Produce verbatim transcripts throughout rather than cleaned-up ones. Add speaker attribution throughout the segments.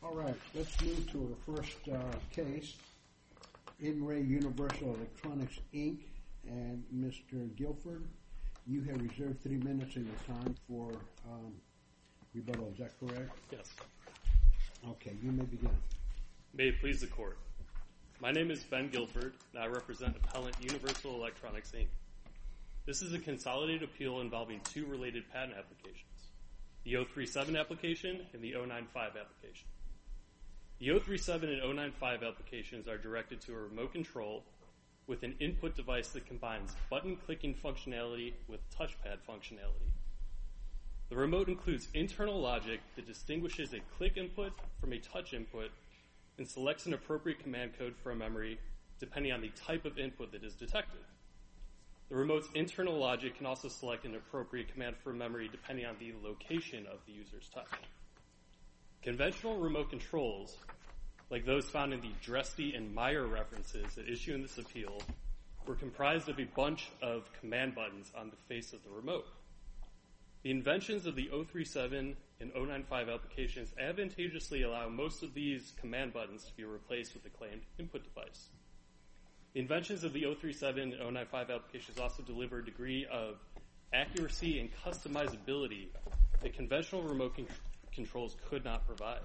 Speaker 1: All right, let's move to our first uh, case, In Re Universal Electronics, Incorporated. And Mister Guilford, you have reserved three minutes of your time for um, rebuttal. Is that correct?
Speaker 2: Yes.
Speaker 1: Okay, you may begin.
Speaker 2: May it please the Court. My name is Ben Guilford, and I represent Appellant Universal Electronics, Incorporated. This is a consolidated appeal involving two related patent applications, the oh three seven application and the oh nine five application. The oh three seven and oh nine five applications are directed to a remote control with an input device that combines button-clicking functionality with touchpad functionality. The remote includes internal logic that distinguishes a click input from a touch input and selects an appropriate command code from memory depending on the type of input that is detected. The remote's internal logic can also select an appropriate command from memory depending on the location of the user's touch. Conventional remote controls, like those found in the Dresty and Meyer references at issue in this appeal, were comprised of a bunch of command buttons on the face of the remote. The inventions of the oh three seven and oh nine five applications advantageously allow most of these command buttons to be replaced with a claimed input device. The inventions of the oh three seven and oh nine five applications also deliver a degree of accuracy and customizability that conventional remote con- controls could not provide.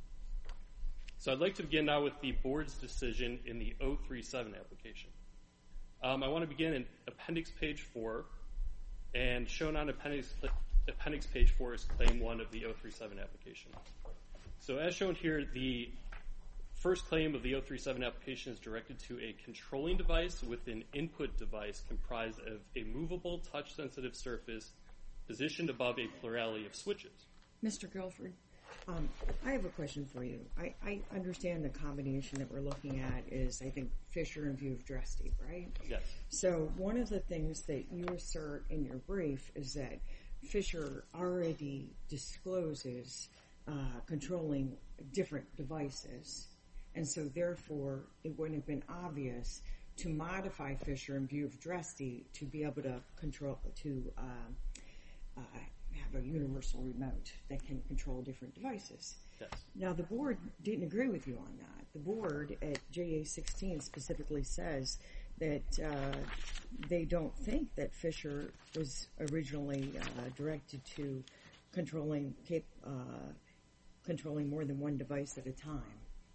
Speaker 2: So I'd like to begin now with the Board's decision in the oh three seven application. Um, I want to begin in appendix page four, and shown on appendix, appendix page four is claim one of the oh three seven application. So as shown here, the first claim of the oh three seven application is directed to a controlling device with an input device comprised of a movable touch-sensitive surface positioned above a plurality of switches.
Speaker 3: Mister Guilford, Um, I have a question for you. I, I understand the combination that we're looking at is, I think, Fisher and View of Dresty, right?
Speaker 2: Yes.
Speaker 3: So one of the things that you assert in your brief is that Fisher already discloses uh, controlling different devices, and so therefore it wouldn't have been obvious to modify Fisher and View of Dresty to be able to control, to uh, uh, have a universal remote that can control different devices.
Speaker 2: Yes.
Speaker 3: Now, the Board didn't agree with you on that. The Board at J A sixteen specifically says that uh, they don't think that Fisher was originally uh, directed to controlling cap- uh, controlling more than one device at a time,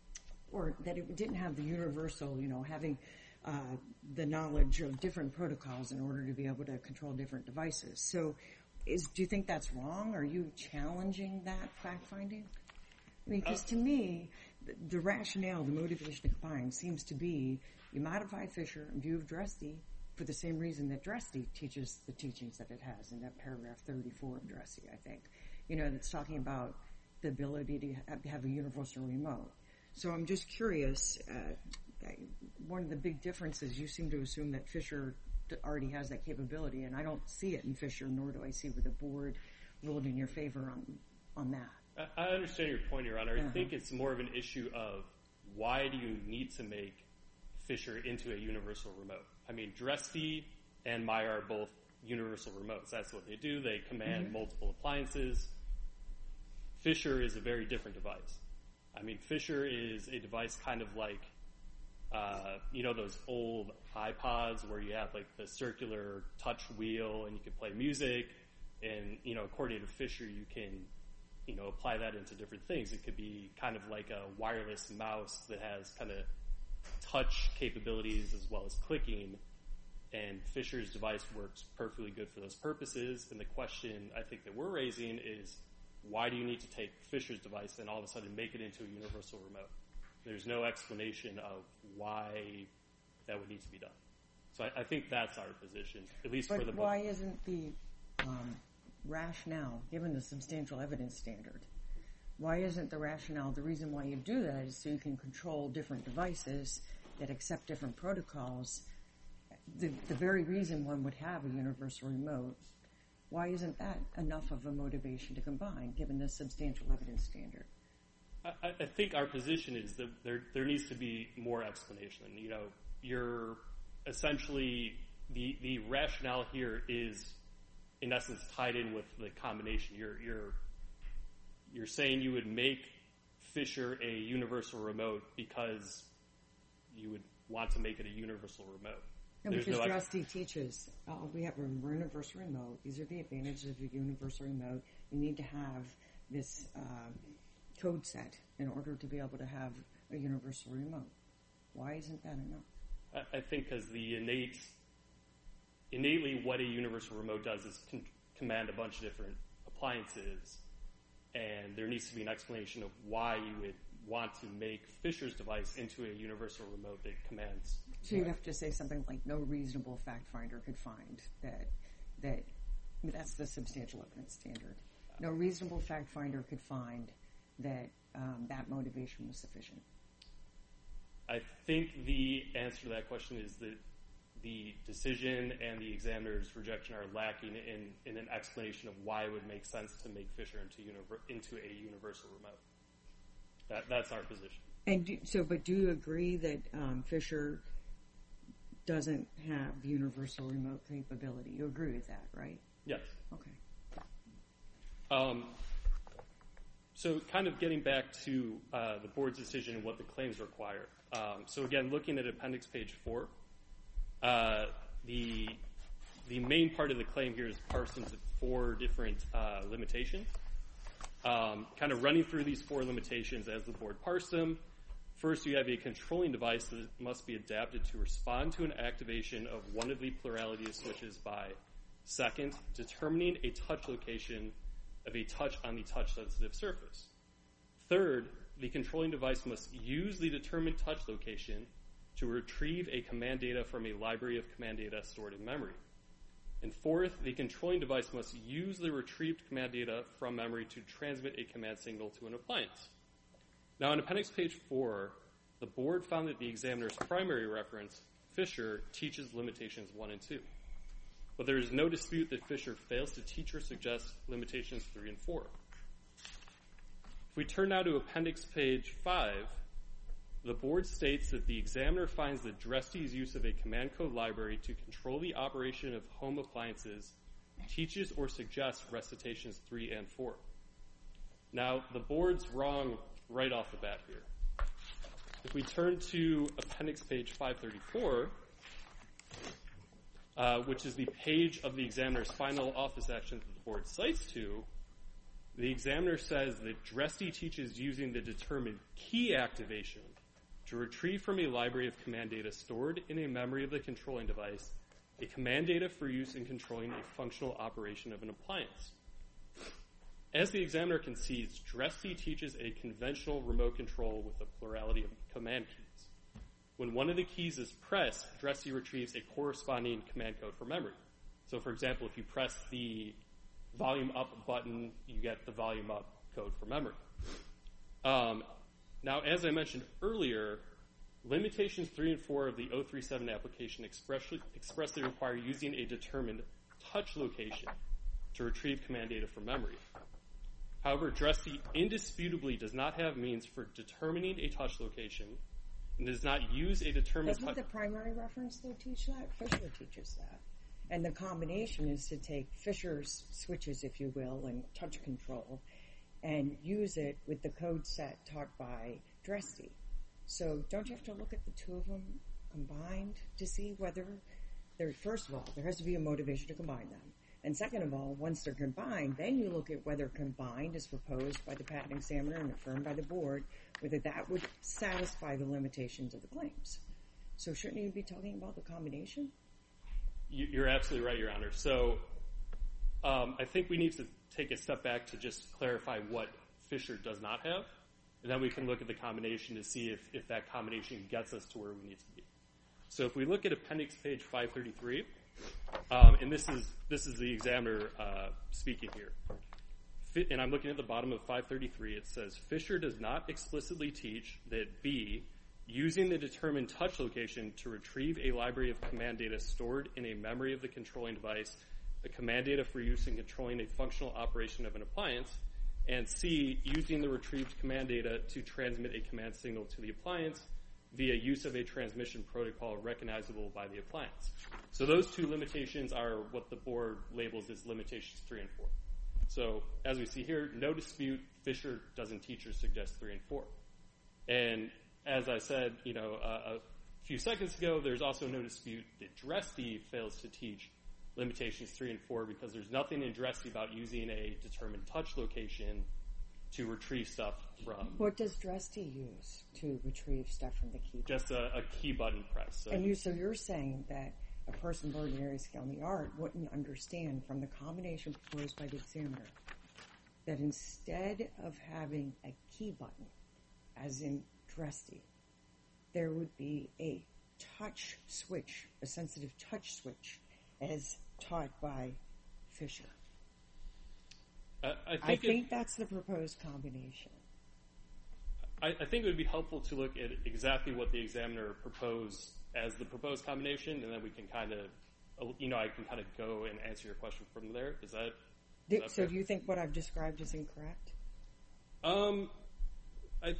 Speaker 3: or that it didn't have the universal, you know, having uh, the knowledge of different protocols in order to be able to control different devices. So Is, do you think that's wrong? Are you challenging that fact-finding? I mean, because to me, the, the rationale, the motivation to combine seems to be you modify Fisher and View of Dresty for the same reason that Dresty teaches the teachings that it has in that paragraph thirty-four of Dresty, I think. You know, it's talking about the ability to have, have a universal remote. So I'm just curious, uh, one of the big differences, you seem to assume that Fisher already has that capability, and I don't see it in Fisher, nor do I see where the Board ruled in your favor on on that.
Speaker 2: I understand your point, Your Honor.
Speaker 3: Uh-huh.
Speaker 2: I think it's more of an issue of why do you need to make Fisher into a universal remote? I mean, Dresty and Meyer are both universal remotes. That's what they do. They command mm-hmm. multiple appliances. Fisher is a very different device. I mean, Fisher is a device kind of like Uh, you know, those old iPods where you have like the circular touch wheel and you can play music, and, you know, according to Fisher, you can, you know, apply that into different things. It could be kind of like a wireless mouse that has kind of touch capabilities as well as clicking, and Fisher's device works perfectly good for those purposes. And the question I think that we're raising is, why do you need to take Fisher's device and all of a sudden make it into a universal remote? There's no explanation of why that would need to be done. So I, I think that's our position, at least
Speaker 3: but
Speaker 2: for the book.
Speaker 3: But why isn't the um, rationale, given the substantial evidence standard, why isn't the rationale, the reason why you do that is so you can control different devices that accept different protocols, the, the very reason one would have a universal remote, why isn't that enough of a motivation to combine, given the substantial evidence standard?
Speaker 2: I, I think our position is that there there needs to be more explanation. You know, you're essentially, the the rationale here is, in essence, tied in with the combination. You're you're you're saying you would make Fisher a universal remote because you would want to make it a universal remote.
Speaker 3: No,
Speaker 2: There's
Speaker 3: because
Speaker 2: no ex-
Speaker 3: Rusty teaches, uh, we have a universal remote. These are the advantages of a universal remote. You need to have this uh, code set in order to be able to have a universal remote. Why isn't that enough?
Speaker 2: I, I think because the innate, innately what a universal remote does is con- command a bunch of different appliances, and there needs to be an explanation of why you would want to make Fisher's device into a universal remote that commands.
Speaker 3: So you have to say something like no reasonable fact finder could find that, that I mean, that's the substantial evidence standard. No reasonable fact finder could find that um, that motivation was sufficient.
Speaker 2: I think the answer to that question is that the decision and the examiner's rejection are lacking in, in an explanation of why it would make sense to make Fisher into, univer- into a universal remote. That, that's our position.
Speaker 3: And do, so, but do you agree that um, Fisher doesn't have universal remote capability? You agree with that, right?
Speaker 2: Yes.
Speaker 3: Okay.
Speaker 2: Um, so kind of getting back to uh, the board's decision and what the claims require. Um, so again, looking at appendix page four, uh, the the main part of the claim here is parsed into four different uh, limitations. Um, kind of running through these four limitations as the board parsed them. First, you have a controlling device that must be adapted to respond to an activation of one of the plurality of switches by, second, determining a touch location of a touch on the touch-sensitive surface. Third, the controlling device must use the determined touch location to retrieve a command data from a library of command data stored in memory. And fourth, the controlling device must use the retrieved command data from memory to transmit a command signal to an appliance. Now, on appendix page four, the board found that the examiner's primary reference, Fisher, teaches limitations one and two. But there is no dispute that Fisher fails to teach or suggest limitations three and four. If we turn now to appendix page five, the board states that the examiner finds that Dressty's use of a command code library to control the operation of home appliances teaches or suggests recitations three and four. Now, the board's wrong right off the bat here. If we turn to appendix page five thirty-four, uh, which is the page of the examiner's final office action that the board cites to, the examiner says that Dresty teaches using the determined key activation to retrieve from a library of command data stored in a memory of the controlling device a command data for use in controlling a functional operation of an appliance. As the examiner concedes, Dresty teaches a conventional remote control with a plurality of command keys. When one of the keys is pressed, Dresty retrieves a corresponding command code from memory. So, for example, if you press the volume up button, you get the volume up code from memory. Um, now, as I mentioned earlier, limitations three and four of the oh three seven application expressly, expressly require using a determined touch location to retrieve command data from memory. However, Dresty indisputably does not have means for determining a touch location and does not use a determined
Speaker 3: Doesn't
Speaker 2: touch...
Speaker 3: the primary reference, though, teach that? Fisher teaches that. And the combination is to take Fisher's switches, if you will, and touch control, and use it with the code set taught by Dresty. So don't you have to look at the two of them combined to see whether they're, first of all, there has to be a motivation to combine them. And second of all, once they're combined, then you look at whether combined is proposed by the patent examiner and affirmed by the board, whether that would satisfy the limitations of the claims. So shouldn't you be talking about the combination?
Speaker 2: You're absolutely right, Your Honor. So um, I think we need to take a step back to just clarify what Fisher does not have, and then we can look at the combination to see if, if that combination gets us to where we need to be. So if we look at appendix page five thirty-three, um, and this is this is the examiner uh, speaking here, Fi- and I'm looking at the bottom of five thirty-three, it says, Fisher does not explicitly teach that B, using the determined touch location to retrieve a library of command data stored in a memory of the controlling device, the command data for use in controlling a functional operation of an appliance, and C, using the retrieved command data to transmit a command signal to the appliance via use of a transmission protocol recognizable by the appliance. So those two limitations are what the board labels as limitations three and four. So as we see here, no dispute, Fisher doesn't teach or suggest three and four. And as I said, you know, uh, a few seconds ago, there's also no dispute that Dresty fails to teach limitations three and four because there's nothing in Dresty about using a determined touch location to retrieve stuff from.
Speaker 3: What does Dresty use to retrieve stuff from the key button?
Speaker 2: Just a, a key button press. So
Speaker 3: and you, so you're saying that a person of ordinary skill in the art wouldn't understand from the combination proposed by the examiner that instead of having a key button, as in Dresty, there would be a touch switch, a sensitive touch switch, as taught by Fisher.
Speaker 2: Uh, I think,
Speaker 3: I think
Speaker 2: it,
Speaker 3: that's the proposed combination.
Speaker 2: I, I think it would be helpful to look at exactly what the examiner proposed as the proposed combination, and then we can kind of, you know, I can kind of go and answer your question from there. Is that? Is
Speaker 3: Do,
Speaker 2: that
Speaker 3: so
Speaker 2: fair?
Speaker 3: do you think what I've described is incorrect?
Speaker 2: Um, I,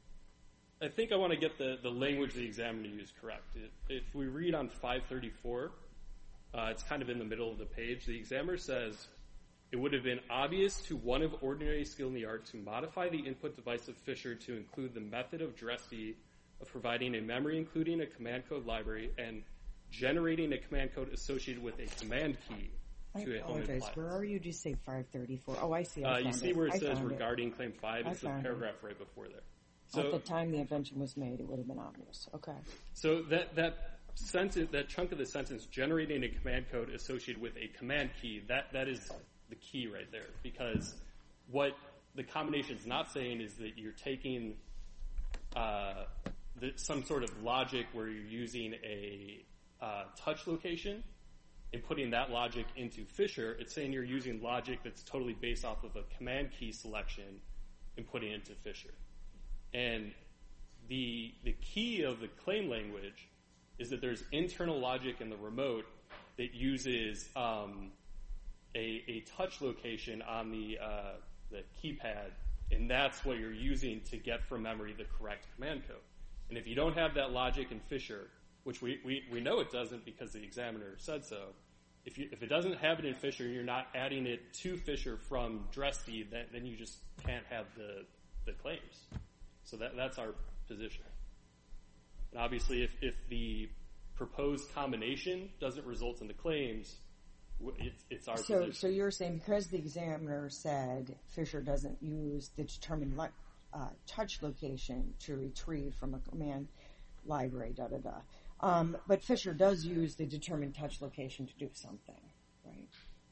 Speaker 2: I think I want to get the, the language the examiner used correct. If we read on five thirty-four, uh, it's kind of in the middle of the page. The examiner says, it would have been obvious to one of ordinary skill in the art to modify the input device of Fisher to include the method of Dresty of providing a memory including a command code library and generating a command code associated with a command key
Speaker 3: I
Speaker 2: to a home
Speaker 3: apologize.
Speaker 2: appliance.
Speaker 3: Where are you? Did you say five thirty-four? Oh, I see. I
Speaker 2: Uh,
Speaker 3: found
Speaker 2: you see
Speaker 3: it.
Speaker 2: where it
Speaker 3: I
Speaker 2: says
Speaker 3: found
Speaker 2: regarding claim five?
Speaker 3: I
Speaker 2: It's the
Speaker 3: found it.
Speaker 2: paragraph right before there.
Speaker 3: At
Speaker 2: So,
Speaker 3: the time the invention was made, it would have been obvious. Okay.
Speaker 2: so that that sentence, that chunk of the sentence, generating a command code associated with a command key, that that is the key right there. Because what the combination is not saying is that you're taking uh, the, some sort of logic where you're using a uh, touch location and putting that logic into Fisher. It's saying you're using logic that's totally based off of a command key selection and putting it into Fisher. And the the key of the claim language is that there's internal logic in the remote that uses um, a, a touch location on the uh, the keypad, and that's what you're using to get from memory the correct command code. And if you don't have that logic in Fisher, which we, we, we know it doesn't because the examiner said so, if you if it doesn't have it in Fisher, you're not adding it to Fisher from Dresty, then, then you just can't have the the claims. So that that's our position. And obviously, if, if the proposed combination doesn't result in the claims, it's, it's our
Speaker 3: So,
Speaker 2: position.
Speaker 3: so you're saying because the examiner said Fisher doesn't use the determined li- uh, touch location to retrieve from a command library, da da da. Um, but Fisher does use the determined touch location to do something, right?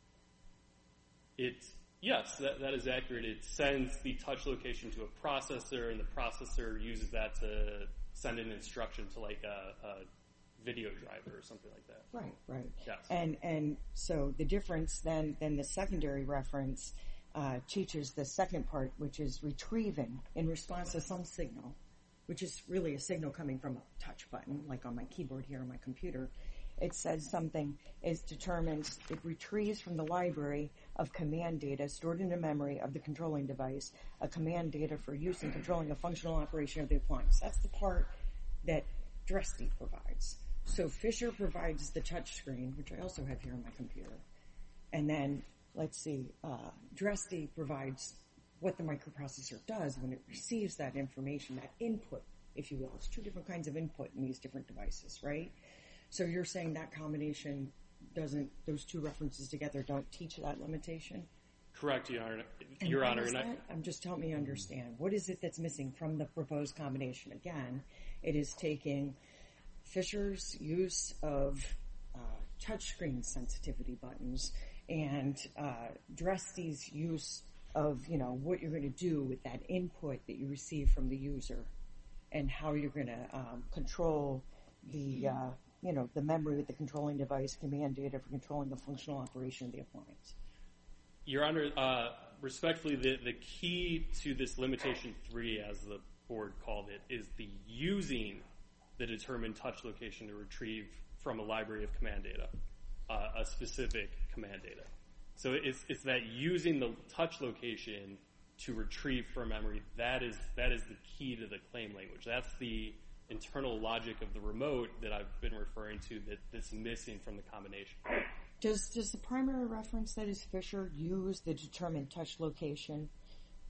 Speaker 2: It's yes, that, that is accurate. It sends the touch location to a processor, and the processor uses that to send an instruction to like a, a video driver or something like that.
Speaker 3: Right, right.
Speaker 2: Yes.
Speaker 3: And and so the difference then, then the secondary reference uh, teaches the second part, which is retrieving in response to some signal, which is really a signal coming from a touch button, like on my keyboard here on my computer. It says something is determined, it retrieves from the library of command data stored in the memory of the controlling device, a command data for use in controlling a functional operation of the appliance. That's the part that Dresty provides. So Fisher provides the touch screen, which I also have here on my computer. And then, let's see, uh, Dresty provides what the microprocessor does when it receives that information, that input, if you will. It's two different kinds of input in these different devices, right? So you're saying that combination doesn't, those two references together don't teach that limitation?
Speaker 2: Correct, Your Honor.
Speaker 3: And
Speaker 2: Your
Speaker 3: what
Speaker 2: Honor,
Speaker 3: is
Speaker 2: and I,
Speaker 3: that? I'm just help me understand. What is it that's missing from the proposed combination? Again, it is taking Fisher's use of uh, touchscreen sensitivity buttons and uh, Dresty's use of, you know, what you're going to do with that input that you receive from the user and how you're going to um, control the, uh, you know, the memory with the controlling device, command data for controlling the functional operation of the appliance.
Speaker 2: Your Honor, uh, respectfully, the, the key to this limitation three, as the board called it, is the using the determined touch location to retrieve from a library of command data, uh, a specific command data. So it's it's that using the touch location to retrieve from memory, that is that is the key to the claim language. That's the internal logic of the remote that I've been referring to that, that's missing from the combination.
Speaker 3: Does does the primary reference, that is Fisher, use the determined touch location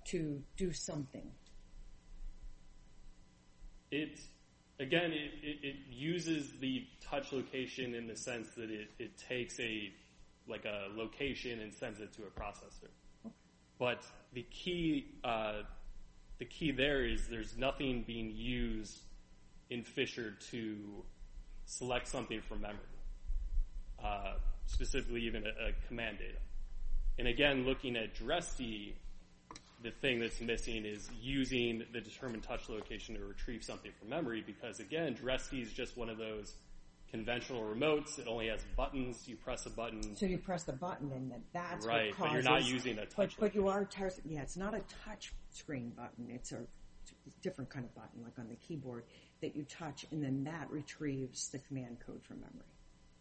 Speaker 3: to do something?
Speaker 2: It, again, it, it, it uses the touch location in the sense that it, it takes a, like a location and sends it to a processor. But the key, uh, the key there is there's nothing being used in Fisher to select something from memory, uh, specifically even a, a command data. And again, looking at DRESTI, the thing that's missing is using the determined touch location to retrieve something from memory, because again, DRESTI is just one of those conventional remotes. It only has buttons. You press a button.
Speaker 3: So you press the button, and that that's
Speaker 2: right,
Speaker 3: what causes.
Speaker 2: but you're not using a touch.
Speaker 3: But, but you are. Tar- yeah, it's not a touch screen button. It's a different kind of button, like on the keyboard, that you touch, and then that retrieves the command code from memory.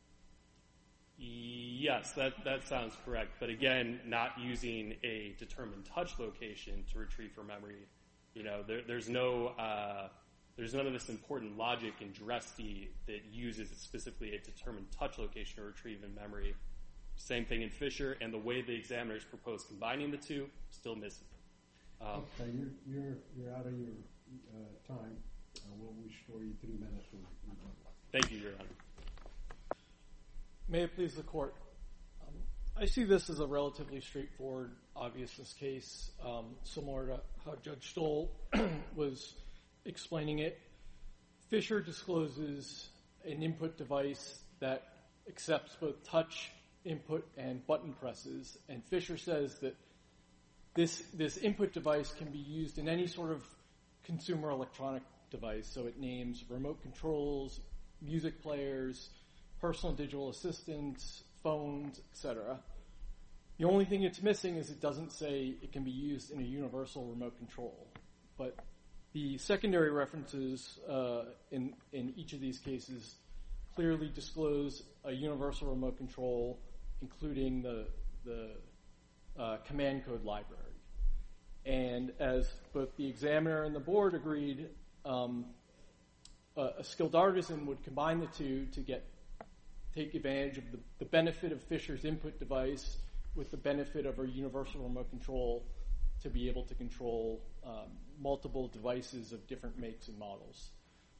Speaker 2: Yes, that that sounds correct. But again, not using a determined touch location to retrieve from memory. You know, there, there's no. Uh, There's none of this important logic in DRESTI that uses specifically a determined touch location to retrieve in memory. Same thing in Fisher, and the way the examiners propose combining the two, still missing. Um,
Speaker 1: okay, you're, you're, you're out of your uh, time. Uh, we'll restore you three minutes. From, from
Speaker 2: thank you, Your Honor.
Speaker 4: May it please the Court. Um, I see this as a relatively straightforward obviousness case, um, similar to how Judge Stoll was explaining it. Fisher discloses an input device that accepts both touch input and button presses, and Fisher says that this this input device can be used in any sort of consumer electronic device. So it names remote controls, music players, personal digital assistants, phones, et cetera. The only thing it's missing is it doesn't say it can be used in a universal remote control. But the secondary references uh, in, in each of these cases clearly disclose a universal remote control, including the, the uh, command code library. And as both the examiner and the board agreed, um, a, a skilled artisan would combine the two to get take advantage of the, the benefit of Fisher's input device with the benefit of a universal remote control to be able to control um, multiple devices of different makes and models.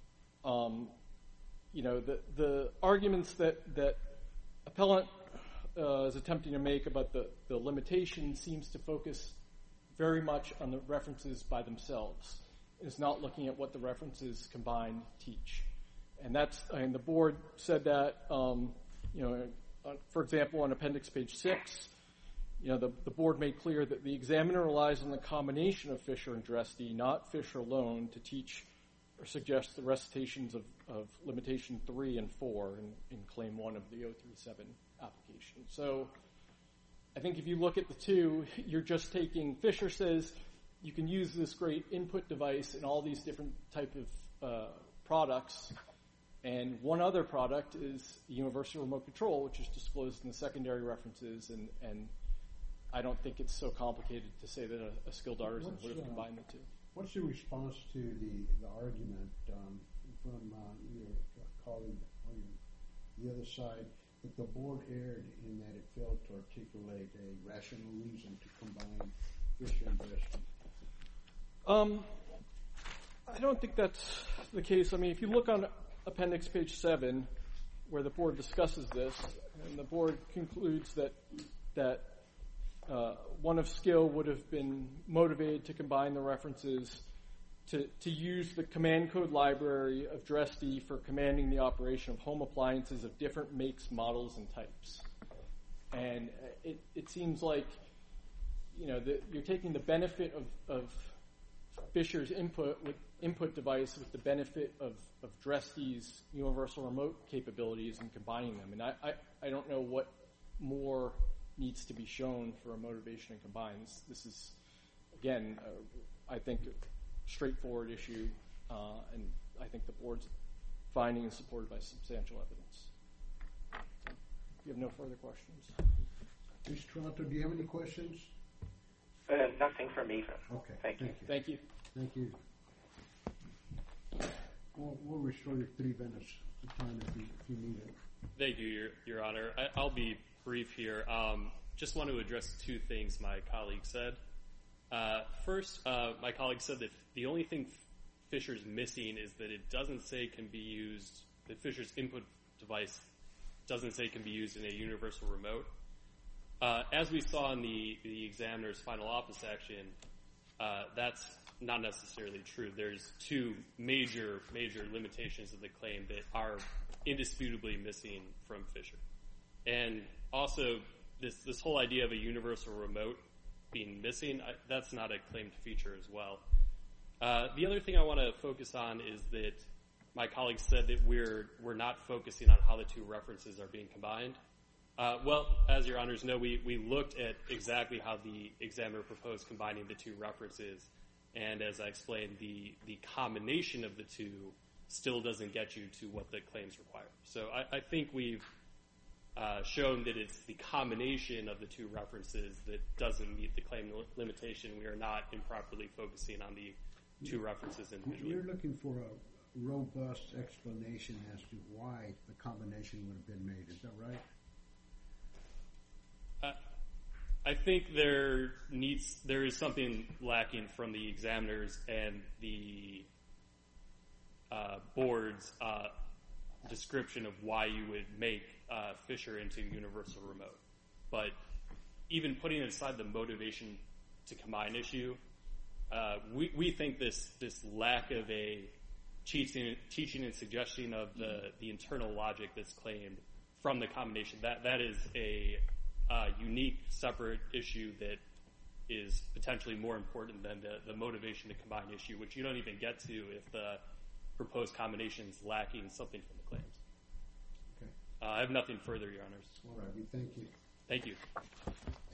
Speaker 4: Um, you know, the, the arguments that, that appellant uh, is attempting to make about the, the limitation seems to focus very much on the references by themselves. It's not looking at what the references combined teach. And that's, I mean, the board said that, um, you know, uh, for example, on appendix page six, you know, the, the board made clear that the examiner relies on the combination of Fisher and DRESTI, not Fisher alone, to teach or suggest the recitations of, of limitation three and four in, in claim one of the oh three seven application. So I think if you look at the two, you're just taking, Fisher says you can use this great input device in all these different type of uh, products, and one other product is the universal remote control, which is disclosed in the secondary references, and, and I don't think it's so complicated to say that a, a skilled artisan
Speaker 1: What's,
Speaker 4: would have
Speaker 1: uh,
Speaker 4: combined the two.
Speaker 1: What's your response to the, the argument um, from uh, your colleague on the other side that the board erred in that it failed to articulate a rational reason to combine Fisher and DRESTI?
Speaker 4: Um, I don't think that's the case. I mean, if you look on appendix page seven, where the board discusses this, and the board concludes that that uh, one of skill would have been motivated to combine the references to, to use the command code library of DRESTI for commanding the operation of home appliances of different makes, models, and types. And it, it seems like, you know, the, you're taking the benefit of, of Fisher's input with input device with the benefit of, of DRESTI's universal remote capabilities and combining them. And I, I, I don't know what more needs to be shown for a motivation to combine. This, this is, again, uh, I think, a straightforward issue, uh, and I think the board's finding is supported by substantial evidence. So, if you have no further questions.
Speaker 1: Miz Toronto, do you have any questions?
Speaker 5: Uh, nothing from me.
Speaker 1: Okay.
Speaker 5: Thank you.
Speaker 4: Thank you.
Speaker 1: Thank you. We'll, we'll restore your three minutes of time if you, if you need it.
Speaker 2: Thank you, Your, Your Honor. I, I'll be brief here. Um, just want to address two things my colleague said. Uh, first, uh, my colleague said that the only thing Fisher's missing is that it doesn't say can be used, that Fisher's input device doesn't say can be used in a universal remote. Uh, as we saw in the, the examiner's final office action, uh, that's not necessarily true. There's two major, major limitations of the claim that are indisputably missing from Fisher. And also, this, this whole idea of a universal remote being missing, I, that's not a claimed feature as well. Uh, the other thing I want to focus on is that my colleague said that we're we're not focusing on how the two references are being combined. Uh, well, as your honors know, we, we looked at exactly how the examiner proposed combining the two references, and as I explained, the, the combination of the two still doesn't get you to what the claims require. So I, I think we've Uh, shown that it's the combination of the two references that doesn't meet the claim limitation. We are not improperly focusing on the two references individually.
Speaker 1: You're looking for a robust explanation as to why the combination would have been made. Is that right?
Speaker 2: Uh, I think there needs there is something lacking from the examiners and the uh, board's uh, description of why you would make uh, Fisher into universal remote. But even putting aside the motivation to combine issue, uh, we, we think this this lack of a teaching, teaching and suggestion of the, the internal logic that's claimed from the combination, that that is a uh, unique, separate issue that is potentially more important than the, the motivation to combine issue, which you don't even get to if the proposed combination is lacking something from the claims.
Speaker 1: Okay.
Speaker 2: Uh, I have nothing further, Your Honors.
Speaker 1: All right. We thank you.
Speaker 2: Thank you.